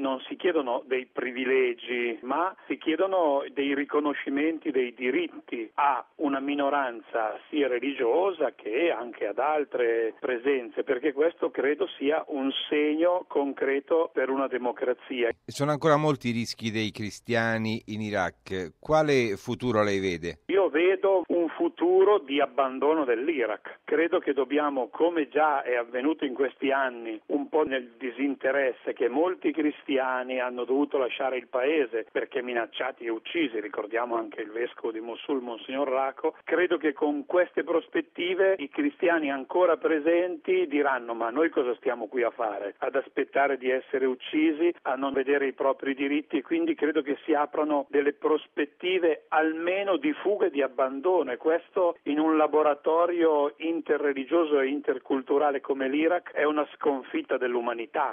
non si chiedono dei privilegi, ma si chiedono dei riconoscimenti dei diritti a una minoranza sia religiosa che anche ad altre presenze, perché questo credo sia un segno concreto per una democrazia. Sono ancora molti i rischi dei cristiani in Iraq. Quale futuro lei vede? Io vedo un futuro di abbandono dell'Iraq. Credo che dobbiamo, come già è avvenuto in questi anni, un po' nel disinteresse che molti cristiani hanno dovuto lasciare il paese perché minacciati e uccisi, ricordiamo anche il vescovo di Mosul, Monsignor Rako, credo che con queste prospettive i cristiani ancora presenti diranno: ma noi cosa stiamo qui a fare? Ad aspettare di essere uccisi, a non vedere i propri diritti, e quindi credo che si aprano delle prospettive almeno di fuga e di abbandono, e questo in un laboratorio interreligioso e interculturale come l'Iraq è una sconfitta dell'umanità.